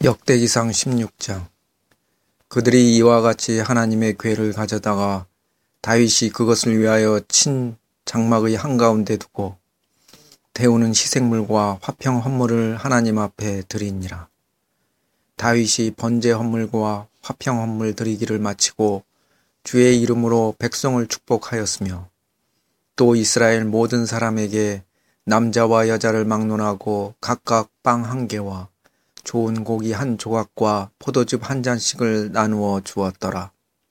역대기상 16장. 그들이 이와 같이 하나님의 궤를 가져다가 다윗이 그것을 위하여 친 장막의 한가운데 두고 태우는 희생물과 화평 헌물을 하나님 앞에 드리니라. 다윗이 번제 헌물과 화평 헌물 드리기를 마치고 주의 이름으로 백성을 축복하였으며 또 이스라엘 모든 사람에게 남자와 여자를 막론하고 각각 빵 한 개와 좋은 고기 한 조각과 포도즙 한 잔씩을 나누어 주었더라.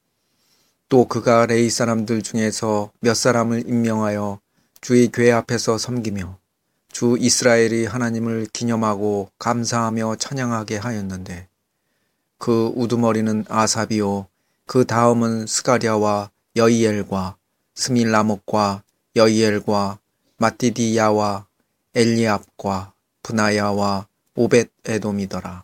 또 그가 레위 사람들 중에서 몇 사람을 임명하여 주의 궤 앞에서 섬기며 주 이스라엘이 하나님을 기념하고 감사하며 찬양하게 하였는데 그 우두머리는 아삽이요 그 다음은 스가랴와 여이엘과 스밀라목과 여이엘과 마띠디야와 엘리압과 브나야와 오벳 에돔이더라.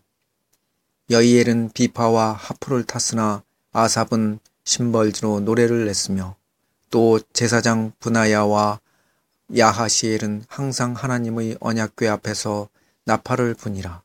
여이엘은 비파와 하프를 탔으나 아삽은 심벌지로 노래를 냈으며 또 제사장 브나야와 야하시엘은 항상 하나님의 언약궤 앞에서 나팔을 부니라.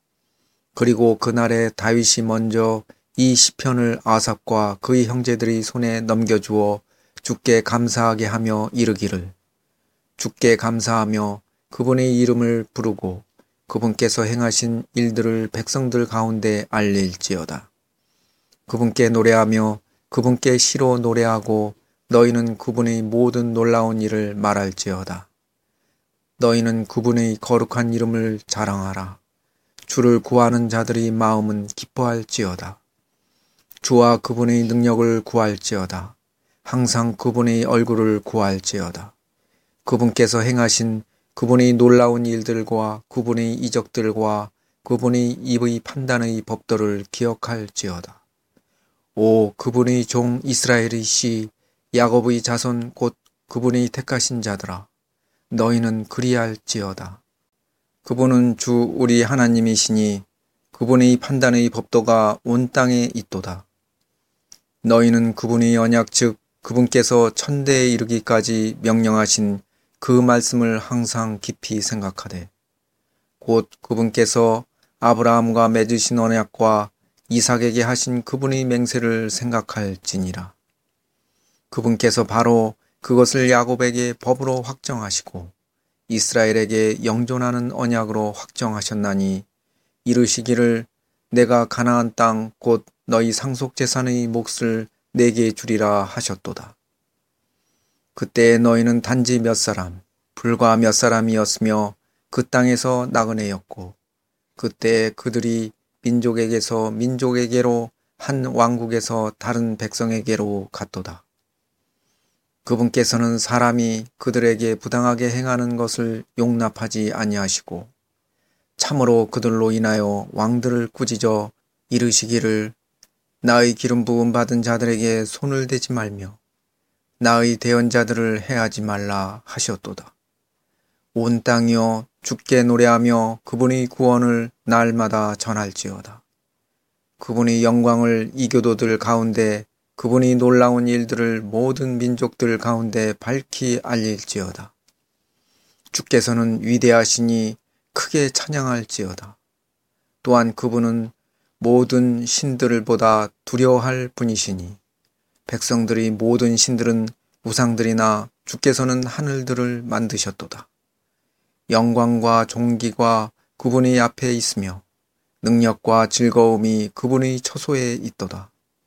그리고 그날에 다윗이 먼저 이 시편을 아삽과 그의 형제들의 손에 넘겨주어 주께 감사하게 하며 이르기를 주께 감사하며 그분의 이름을 부르고 그분께서 행하신 일들을 백성들 가운데 알릴지어다. 그분께 노래하며 그분께 시로 노래하고 너희는 그분의 모든 놀라운 일을 말할지어다. 너희는 그분의 거룩한 이름을 자랑하라. 주를 구하는 자들의 마음은 기뻐할지어다. 주와 그분의 능력을 구할지어다. 항상 그분의 얼굴을 구할지어다. 그분께서 행하신 그분의 놀라운 일들과 그분의 이적들과 그분의 입의 판단의 법도를 기억할지어다. 오 그분의 종 이스라엘의 씨 야곱의 자손 곧 그분의 택하신 자들아 너희는 그리할지어다. 그분은 주 우리 하나님이시니 그분의 판단의 법도가 온 땅에 있도다. 너희는 그분의 언약 즉 그분께서 천대에 이르기까지 명령하신 그 말씀을 항상 깊이 생각하되 곧 그분께서 아브라함과 맺으신 언약과 이삭에게 하신 그분의 맹세를 생각할지니라. 그분께서 바로 그것을 야곱에게 법으로 확정하시고 이스라엘에게 영존하는 언약으로 확정하셨나니 이르시기를 내가 가나안 땅 곧 너희 상속재산의 몫을 내게 주리라 하셨도다. 그때 너희는 단지 몇 사람, 불과 몇 사람이었으며 그 땅에서 나그네였고 그때 그들이 민족에게서 민족에게로 한 왕국에서 다른 백성에게로 갔도다. 그분께서는 사람이 그들에게 부당하게 행하는 것을 용납하지 아니하시고 참으로 그들로 인하여 왕들을 꾸짖어 이르시기를 나의 기름 부음 받은 자들에게 손을 대지 말며 나의 대언자들을 해하지 말라 하셨도다. 온 땅이여 주께 노래하며 그분의 구원을 날마다 전할지어다. 그분의 영광을 이교도들 가운데 그분의 놀라운 일들을 모든 민족들 가운데 밝히 알릴지어다. 주께서는 위대하시니 크게 찬양할지어다. 또한 그분은 모든 신들을 보다 두려워할 분이시니 백성들의 모든 신들은 우상들이나 주께서는 하늘들을 만드셨도다. 영광과 존귀가 그분의 앞에 있으며 능력과 즐거움이 그분의 처소에 있도다.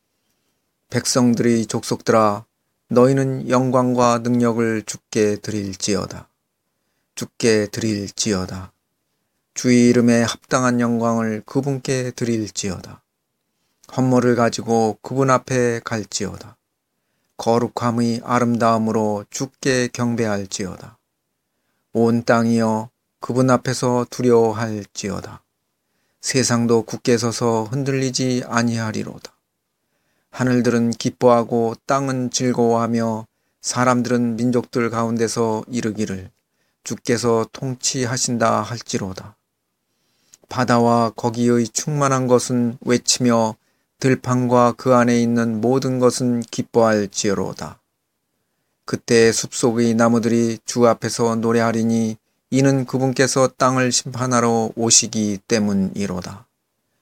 백성들의 족속들아 너희는 영광과 능력을 주께 드릴지어다. 주께 드릴지어다. 주의 이름에 합당한 영광을 그분께 드릴지어다. 헌물을 가지고 그분 앞에 갈지어다. 거룩함의 아름다움으로 주께 경배할지어다. 온 땅이여 그분 앞에서 두려워할지어다. 세상도 굳게 서서 흔들리지 아니하리로다. 하늘들은 기뻐하고 땅은 즐거워하며 사람들은 민족들 가운데서 이르기를 주께서 통치하신다 할지로다. 바다와 거기의 충만한 것은 외치며 들판과 그 안에 있는 모든 것은 기뻐할지어로다. 그때 숲속의 나무들이 주 앞에서 노래하리니 이는 그분께서 땅을 심판하러 오시기 때문이로다.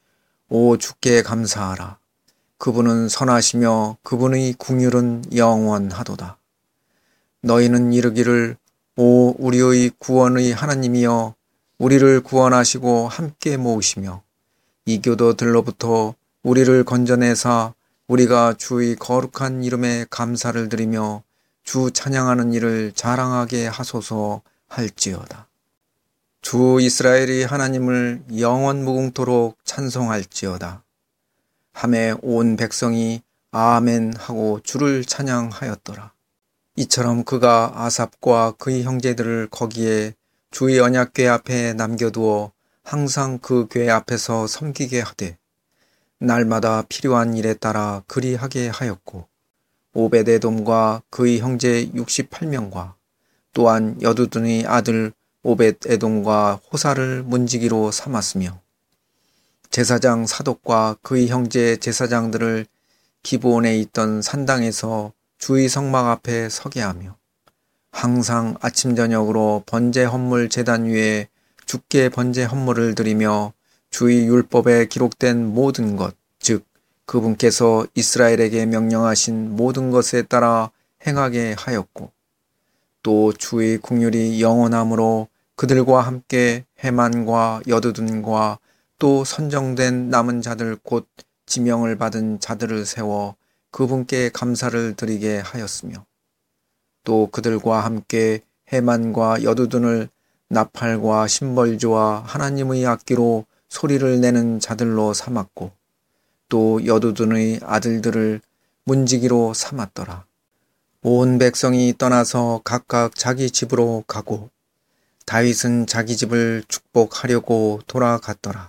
오 주께 감사하라. 그분은 선하시며 그분의 긍휼은 영원하도다. 너희는 이르기를 오 우리의 구원의 하나님이여 우리를 구원하시고 함께 모으시며 이 교도들로부터 우리를 건져내사 우리가 주의 거룩한 이름에 감사를 드리며 주 찬양하는 일을 자랑하게 하소서 할지어다. 주 이스라엘이 하나님을 영원 무궁토록 찬송할지어다. 하매 온 백성이 아멘 하고 주를 찬양하였더라. 이처럼 그가 아삽과 그의 형제들을 거기에 주의 언약궤 앞에 남겨두어 항상 그 궤 앞에서 섬기게 하되 날마다 필요한 일에 따라 그리하게 하였고 오벳에돔과 그의 형제 68명과 또한 여두둔의 아들 오벳에돔과 호사를 문지기로 삼았으며 제사장 사독과 그의 형제 제사장들을 기브온에 있던 산당에서 주의 성막 앞에 서게 하며 항상 아침 저녁으로 번제 헌물 제단 위에 주께 번제 헌물을 드리며 주의 율법에 기록된 모든 것, 즉 그분께서 이스라엘에게 명령하신 모든 것에 따라 행하게 하였고 또 주의 긍휼이 영원함으로 그들과 함께 해만과 여두둔과 또 선정된 남은 자들 곧 지명을 받은 자들을 세워 그분께 감사를 드리게 하였으며 또 그들과 함께 해만과 여두둔을 나팔과 심벌주와 하나님의 악기로 소리를 내는 자들로 삼았고 또 여두둔의 아들들을 문지기로 삼았더라. 온 백성이 떠나서 각각 자기 집으로 가고 다윗은 자기 집을 축복하려고 돌아갔더라.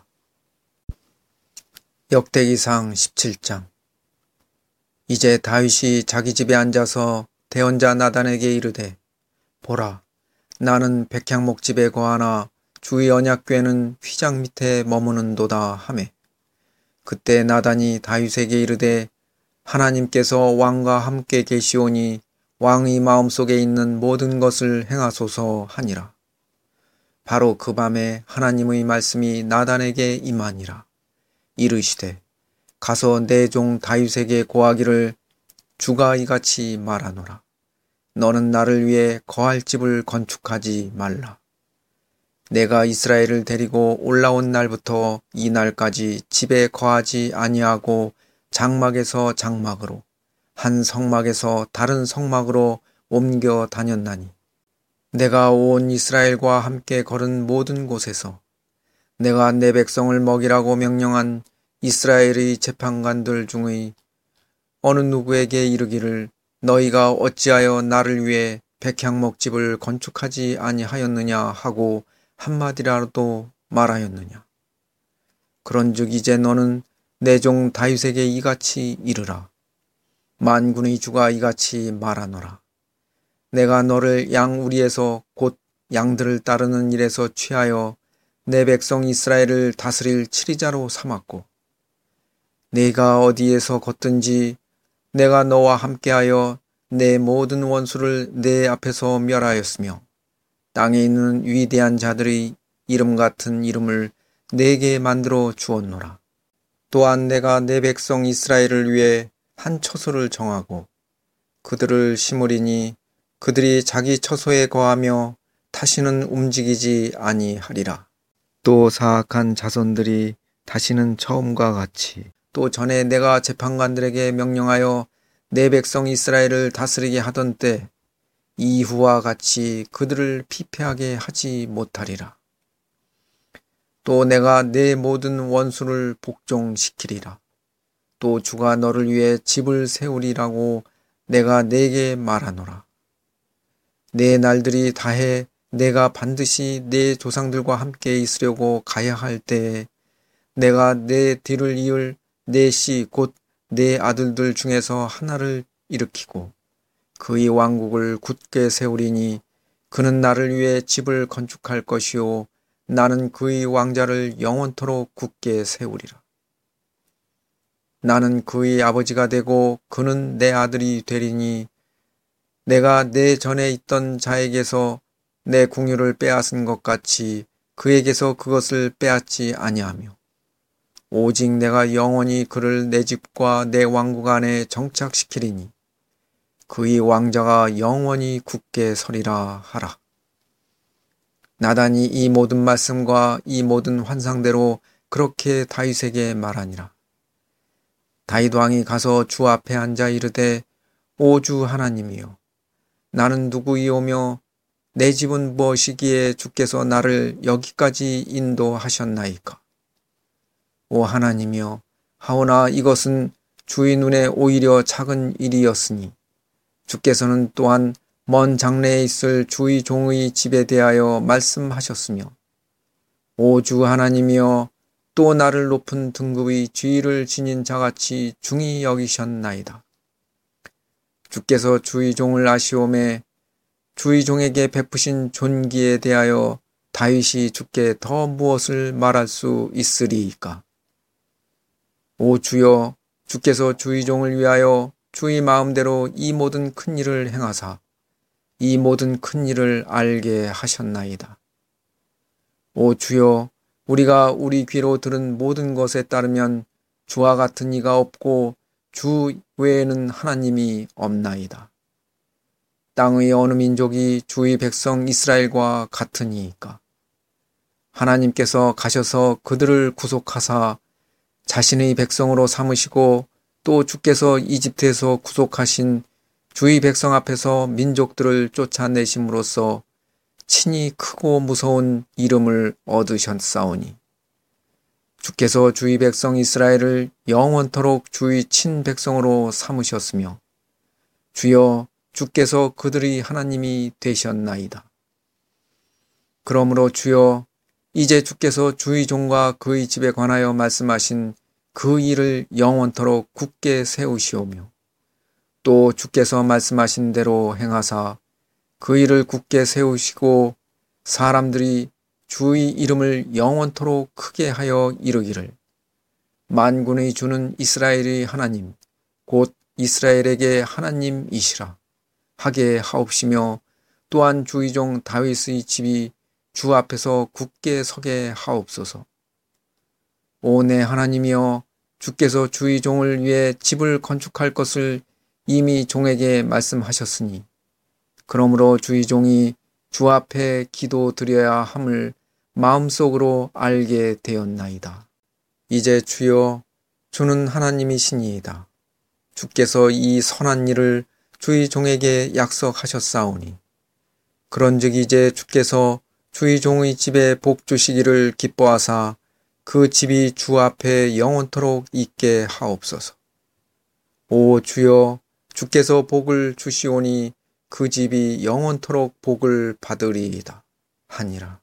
역대기상 17장. 이제 다윗이 자기 집에 앉아서 대언자 나단에게 이르되 보라 나는 백향목 집에 거하나 주의 언약궤는 휘장 밑에 머무는도다 하매 그때 나단이 다윗에게 이르되 하나님께서 왕과 함께 계시오니 왕의 마음속에 있는 모든 것을 행하소서 하니라. 바로 그 밤에 하나님의 말씀이 나단에게 임하니라. 이르시되 가서 내 종 다윗에게 고하기를 주가 이같이 말하노라. 너는 나를 위해 거할 집을 건축하지 말라. 내가 이스라엘을 데리고 올라온 날부터 이 날까지 집에 거하지 아니하고 장막에서 장막으로 한 성막에서 다른 성막으로 옮겨 다녔나니 내가 온 이스라엘과 함께 걸은 모든 곳에서 내가 내 백성을 먹이라고 명령한 이스라엘의 재판관들 중의 어느 누구에게 이르기를 너희가 어찌하여 나를 위해 백향목 집을 건축하지 아니하였느냐 하고 한마디라도 말하였느냐. 그런즉 이제 너는 내 종 다윗에게 이같이 이르라. 만군의 주가 이같이 말하노라. 내가 너를 양우리에서 곧 양들을 따르는 일에서 취하여 내 백성 이스라엘을 다스릴 치리자로 삼았고 네가 어디에서 걷든지 내가 너와 함께하여 내 모든 원수를 내 앞에서 멸하였으며 땅에 있는 위대한 자들의 이름 같은 이름을 내게 만들어 주었노라. 또한 내가 내 백성 이스라엘을 위해 한 처소를 정하고 그들을 심으리니 그들이 자기 처소에 거하며 다시는 움직이지 아니하리라. 또 사악한 자손들이 다시는 처음과 같이 또 전에 내가 재판관들에게 명령하여 내 백성 이스라엘을 다스리게 하던 때 이후와 같이 그들을 피폐하게 하지 못하리라. 또 내가 내 모든 원수를 복종시키리라. 또 주가 너를 위해 집을 세우리라고 내가 내게 말하노라. 내 날들이 다해 내가 반드시 내 조상들과 함께 있으려고 가야 할 때에 내가 내 뒤를 이을 내 씨 곧 내 아들들 중에서 하나를 일으키고 그의 왕국을 굳게 세우리니 그는 나를 위해 집을 건축할 것이요 나는 그의 왕자를 영원토록 굳게 세우리라. 나는 그의 아버지가 되고 그는 내 아들이 되리니 내가 내 전에 있던 자에게서 내 궁유를 빼앗은 것 같이 그에게서 그것을 빼앗지 아니하며 오직 내가 영원히 그를 내 집과 내 왕국 안에 정착시키리니 그의 왕자가 영원히 굳게 서리라 하라. 나단이 이 모든 말씀과 이 모든 환상대로 그렇게 다윗에게 말하니라. 다윗 왕이 가서 주 앞에 앉아 이르되 오 주 하나님이여 나는 누구이오며 내 집은 무엇이기에 주께서 나를 여기까지 인도하셨나이까. 오 하나님이여 하오나 이것은 주의 눈에 오히려 작은 일이었으니 주께서는 또한 먼 장래에 있을 주의 종의 집에 대하여 말씀하셨으며 오 주 하나님이여 또 나를 높은 등급의 지위를 지닌 자같이 중히 여기셨나이다. 주께서 주의 종을 아시오매 주의 종에게 베푸신 존귀에 대하여 다윗이 주께 더 무엇을 말할 수 있으리이까. 오 주여 주께서 주의 종을 위하여 주의 마음대로 이 모든 큰 일을 행하사 이 모든 큰 일을 알게 하셨나이다. 오 주여 우리가 우리 귀로 들은 모든 것에 따르면 주와 같은 이가 없고 주 외에는 하나님이 없나이다. 땅의 어느 민족이 주의 백성 이스라엘과 같으니이까. 하나님께서 가셔서 그들을 구속하사 자신의 백성으로 삼으시고 또 주께서 이집트에서 구속하신 주의 백성 앞에서 민족들을 쫓아내심으로써 친히 크고 무서운 이름을 얻으셨사오니 주께서 주의 백성 이스라엘을 영원토록 주의 친백성으로 삼으셨으며 주여 주께서 그들의 하나님이 되셨나이다. 그러므로 주여 이제 주께서 주의 종과 그의 집에 관하여 말씀하신 그 일을 영원토록 굳게 세우시오며 또 주께서 말씀하신 대로 행하사 그 일을 굳게 세우시고 사람들이 주의 이름을 영원토록 크게 하여 이르기를 만군의 주는 이스라엘의 하나님 곧 이스라엘에게 하나님이시라 하게 하옵시며 또한 주의 종 다윗의 집이 주 앞에서 굳게 서게 하옵소서. 오 내 하나님이여 주께서 주의 종을 위해 집을 건축할 것을 이미 종에게 말씀하셨으니 그러므로 주의 종이 주 앞에 기도 드려야 함을 마음속으로 알게 되었나이다. 이제 주여 주는 하나님이시니이다. 주께서 이 선한 일을 주의 종에게 약속하셨사오니 그런즉 이제 주께서 주의 종의 집에 복 주시기를 기뻐하사 그 집이 주 앞에 영원토록 있게 하옵소서. 오 주여 주께서 복을 주시오니 그 집이 영원토록 복을 받으리이다 하니라.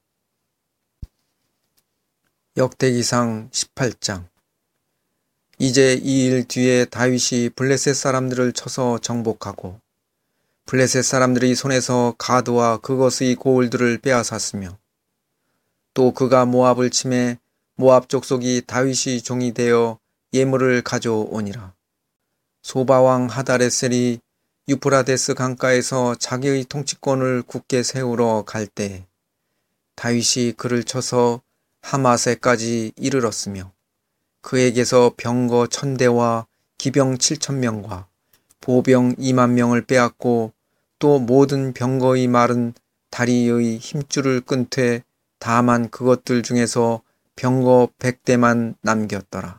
역대기상 18장. 이제 이 일 뒤에 다윗이 블레셋 사람들을 쳐서 정복하고 블레셋 사람들의 손에서 가드와 그것의 고울들을 빼앗았으며 또 그가 모압을 침해 모압 족속이 다윗이 종이 되어 예물을 가져오니라. 소바왕 하다레셀이 유프라데스 강가에서 자기의 통치권을 굳게 세우러 갈 때 다윗이 그를 쳐서 하마세까지 이르렀으며 그에게서 병거 1000대와 기병 7000명과 보병 20000명을 빼앗고 또 모든 병거의 말은 다리의 힘줄을 끈퇴 다만 그것들 중에서 병거 100대만 남겼더라.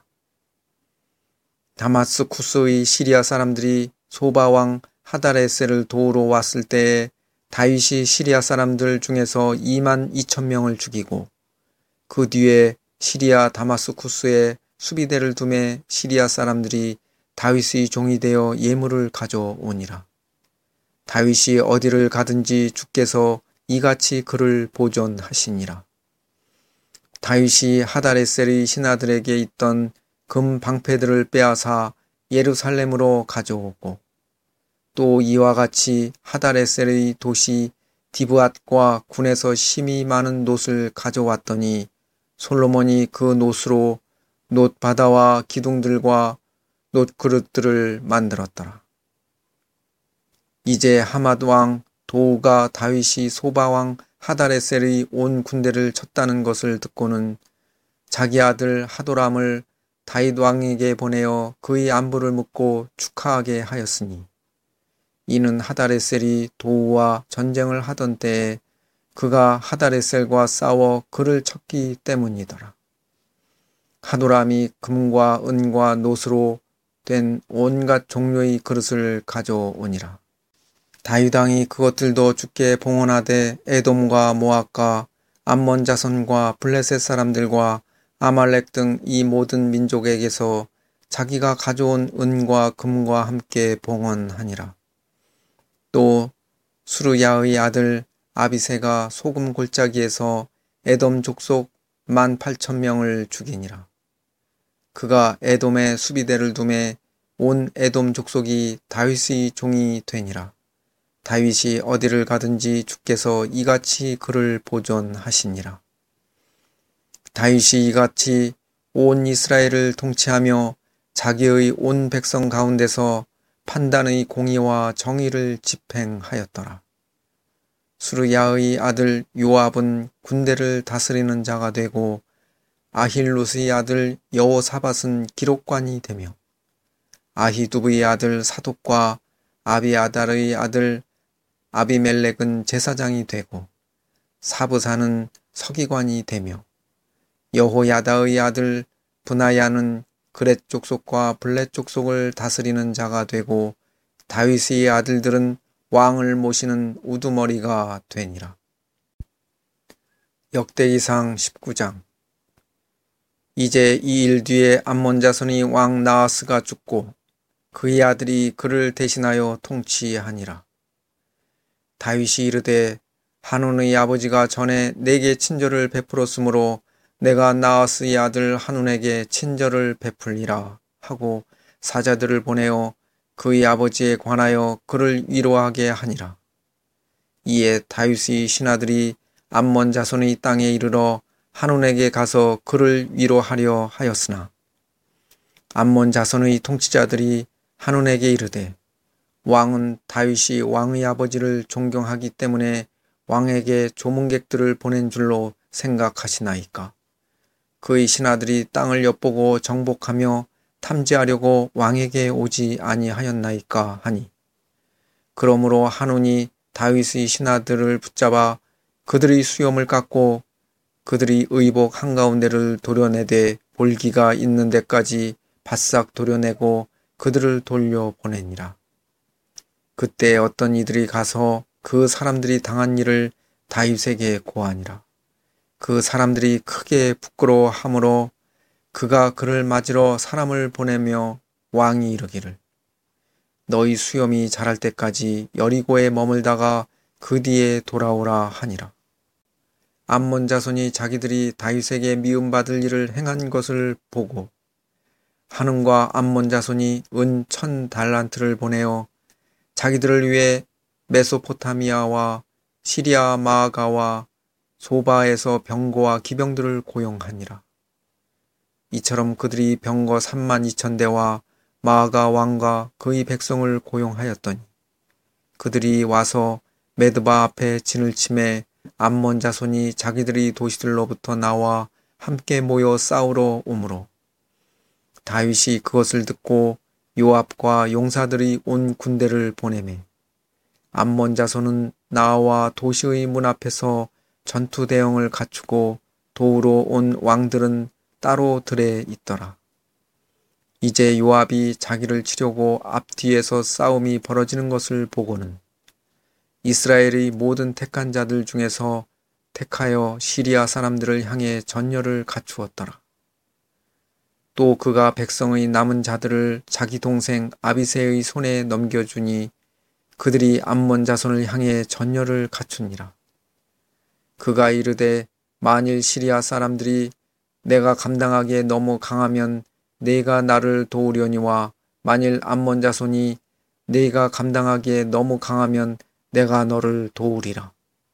다마스쿠스의 시리아 사람들이 소바왕 하다레셀을 도우러 왔을 때에 다윗이 시리아 사람들 중에서 22,000명을 죽이고 그 뒤에 시리아 다마스쿠스에 수비대를 두매 시리아 사람들이 다윗의 종이 되어 예물을 가져오니라. 다윗이 어디를 가든지 주께서 이같이 그를 보존하시니라. 다윗이 하다레셀의 신하들에게 있던 금 방패들을 빼앗아 예루살렘으로 가져오고 또 이와 같이 하다레셀의 도시 디브앗과 군에서 심히 많은 놋을 가져왔더니 솔로몬이 그 놋으로 놋바다와 기둥들과 놋그릇들을 만들었더라. 이제 하맛 왕 도우가 다윗이 소바왕 하다레셀의 온 군대를 쳤다는 것을 듣고는 자기 아들 하도람을 다윗 왕에게 보내어 그의 안부를 묻고 축하하게 하였으니 이는 하다레셀이 도우와 전쟁을 하던 때에 그가 하다레셀과 싸워 그를 쳤기 때문이더라. 하도람이 금과 은과 노스로 된 온갖 종류의 그릇을 가져오니라. 다윗 왕이 그것들도 주께 봉헌하되 에돔과 모압과 암몬 자손과 블레셋 사람들과 아말렉 등 이 모든 민족에게서 자기가 가져온 은과 금과 함께 봉헌하니라. 또 수르야의 아들 아비새가 소금 골짜기에서 에돔 족속 18,000명을 죽이니라. 그가 에돔에 수비대를 두매 온 에돔 족속이 다윗의 종이 되니라. 다윗이 어디를 가든지 주께서 이같이 그를 보존하시니라. 다윗이 이같이 온 이스라엘을 통치하며 자기의 온 백성 가운데서 판단의 공의와 정의를 집행하였더라. 수르야의 아들 요압은 군대를 다스리는 자가 되고 아힐룻의 아들 여호사밧은 기록관이 되며 아히두브의 아들 사독과 아비아달의 아들 아비멜렉은 제사장이 되고 사브사는 서기관이 되며 여호야다의 아들 브나야는 그렛 족속과 블렛 족속을 다스리는 자가 되고 다윗의 아들들은 왕을 모시는 우두머리가 되니라. 역대기상 19장. 이제 이 일 뒤에 암몬 자손이 왕 나하스가 죽고 그의 아들이 그를 대신하여 통치하니라. 다윗이 이르되 한운의 아버지가 전에 내게 친절을 베풀었으므로 내가 나하스의 아들 한운에게 친절을 베풀리라 하고 사자들을 보내어 그의 아버지에 관하여 그를 위로하게 하니라. 이에 다윗의 신하들이 암몬 자손의 땅에 이르러 한운에게 가서 그를 위로하려 하였으나 암몬 자손의 통치자들이 한운에게 이르되 왕은 다윗이 왕의 아버지를 존경하기 때문에 왕에게 조문객들을 보낸 줄로 생각하시나이까. 그의 신하들이 땅을 엿보고 정복하며 탐지하려고 왕에게 오지 아니하였나이까 하니 그러므로 한운이 다윗의 신하들을 붙잡아 그들의 수염을 깎고 그들이 의복 한가운데를 도려내되 볼기가 있는 데까지 바싹 도려내고 그들을 돌려보내니라. 그때 어떤 이들이 가서 그 사람들이 당한 일을 다윗에게 고하니라. 그 사람들이 크게 부끄러워하므로 그가 그를 맞으러 사람을 보내며 왕이 이르기를 너희 수염이 자랄 때까지 여리고에 머물다가 그 뒤에 돌아오라 하니라. 암몬 자손이 자기들이 다윗에게 미움받을 일을 행한 것을 보고 한운과 암몬 자손이 은 1000달란트를 보내어 자기들을 위해 메소포타미아와 시리아 마아가와 소바에서 병거와 기병들을 고용하니라. 이처럼 그들이 병거 32,000대와 마아가 왕과 그의 백성을 고용하였더니 그들이 와서 메드바 앞에 진을 치매 암몬 자손이 자기들의 도시들로부터 나와 함께 모여 싸우러 오므로 다윗이 그것을 듣고 요압과 용사들이 온 군대를 보내매 암몬 자손은 나와 도시의 문 앞에서 전투 대형을 갖추고 도우러 온 왕들은 따로 들에 있더라. 이제 요압이 자기를 치려고 앞뒤에서 싸움이 벌어지는 것을 보고는 이스라엘의 모든 택한 자들 중에서 택하여 시리아 사람들을 향해 전열을 갖추었더라. 또 그가 백성의 남은 자들을 자기 동생 아비새의 손에 넘겨주니 그들이 암몬 자손을 향해 전열을 갖추니라. 그가 이르되 만일 시리아 사람들이 내가 감당하기에 너무 강하면 네가 나를 도우려니와 만일 암몬 자손이 네가 감당하기에 너무 강하면 내가 너를 도우리라.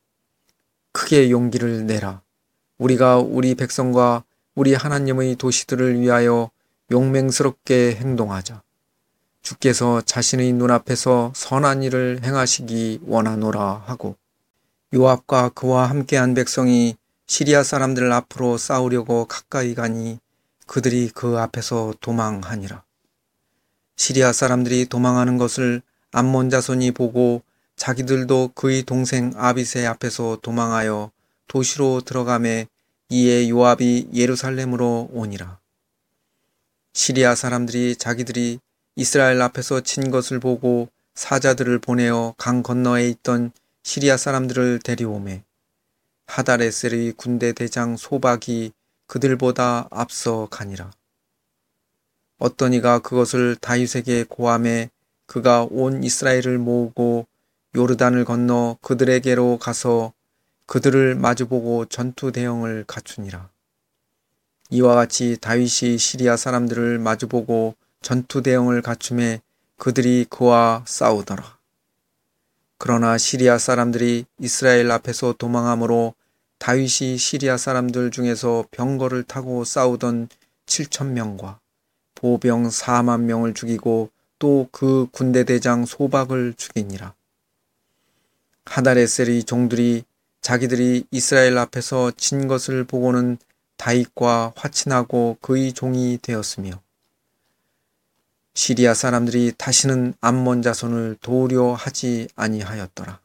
크게 용기를 내라. 우리가 우리 백성과 우리 하나님의 도시들을 위하여 용맹스럽게 행동하자. 주께서 자신의 눈앞에서 선한 일을 행하시기 원하노라 하고 요압과 그와 함께한 백성이 시리아 사람들 앞으로 싸우려고 가까이 가니 그들이 그 앞에서 도망하니라. 시리아 사람들이 도망하는 것을 암몬 자손이 보고 자기들도 그의 동생 아빗의 앞에서 도망하여 도시로 들어가매 이에 요압이 예루살렘으로 오니라. 시리아 사람들이 자기들이 이스라엘 앞에서 친 것을 보고 사자들을 보내어 강 건너에 있던 시리아 사람들을 데려오매 하다레셀의 군대 대장 소박이 그들보다 앞서 가니라. 어떤 이가 그것을 다윗에게 고함해 그가 온 이스라엘을 모으고 요르단을 건너 그들에게로 가서 그들을 마주보고 전투 대형을 갖추니라. 이와 같이 다윗이 시리아 사람들을 마주보고 전투 대형을 갖춤에 그들이 그와 싸우더라. 그러나 시리아 사람들이 이스라엘 앞에서 도망함으로 다윗이 시리아 사람들 중에서 병거를 타고 싸우던 7,000명과 보병 4만 명을 죽이고 또 그 군대 대장 소박을 죽이니라. 하다레셀의 종들이 자기들이 이스라엘 앞에서 진 것을 보고는 다윗과 화친하고 그의 종이 되었으며 시리아 사람들이 다시는 암몬 자손을 도우려 하지 아니하였더라.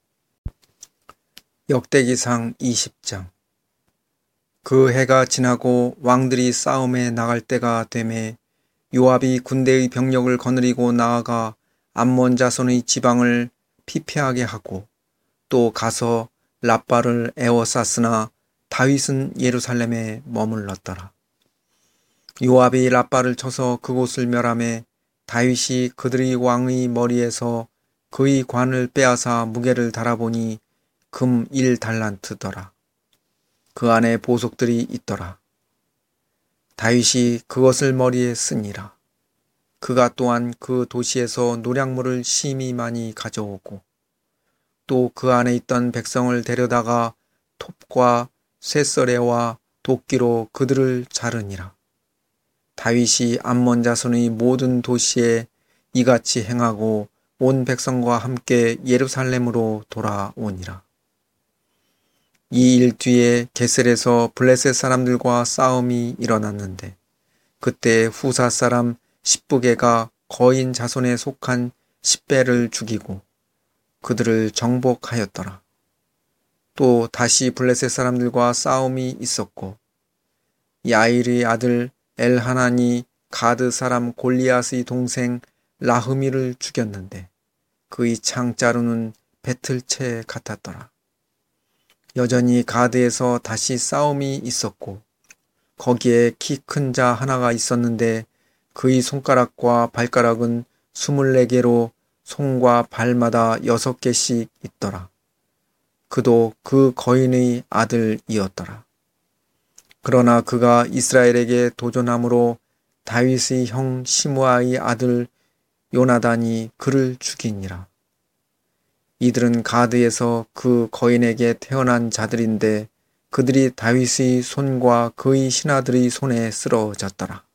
역대기상 20장. 그 해가 지나고 왕들이 싸움에 나갈 때가 되매 요압이 군대의 병력을 거느리고 나아가 암몬 자손의 지방을 피폐하게 하고 또 가서 랍바를 에워쌌으나 다윗은 예루살렘에 머물렀더라. 요압이 랍바를 쳐서 그곳을 멸하매 다윗이 그들의 왕의 머리에서 그의 관을 빼앗아 무게를 달아보니 금 1달란트더라. 그 안에 보석들이 있더라. 다윗이 그것을 머리에 쓰니라. 그가 또한 그 도시에서 노략물을 심히 많이 가져오고 또 그 안에 있던 백성을 데려다가 톱과 쇠썰애와 도끼로 그들을 자르니라. 다윗이 암몬 자손의 모든 도시에 이같이 행하고 온 백성과 함께 예루살렘으로 돌아오니라. 이 일 뒤에 게셀에서 블레셋 사람들과 싸움이 일어났는데 그때 후사 사람 십부게가 거인 자손에 속한 십배를 죽이고 그들을 정복하였더라. 또 다시 블레셋 사람들과 싸움이 있었고 야일의 아들 엘하난이 가드 사람 골리앗의 동생 라흐미를 죽였는데 그의 창자루는 배틀채 같았더라. 여전히 가드에서 다시 싸움이 있었고 거기에 키 큰 자 하나가 있었는데 그의 손가락과 발가락은 24개로 손과 발마다 6개씩 있더라. 그도 그 거인의 아들이었더라. 그러나 그가 이스라엘에게 도전함으로 다윗의 형 시므아의 아들 요나단이 그를 죽이니라. 이들은 가드에서 그 거인에게 태어난 자들인데 그들이 다윗의 손과 그의 신하들의 손에 쓰러졌더라.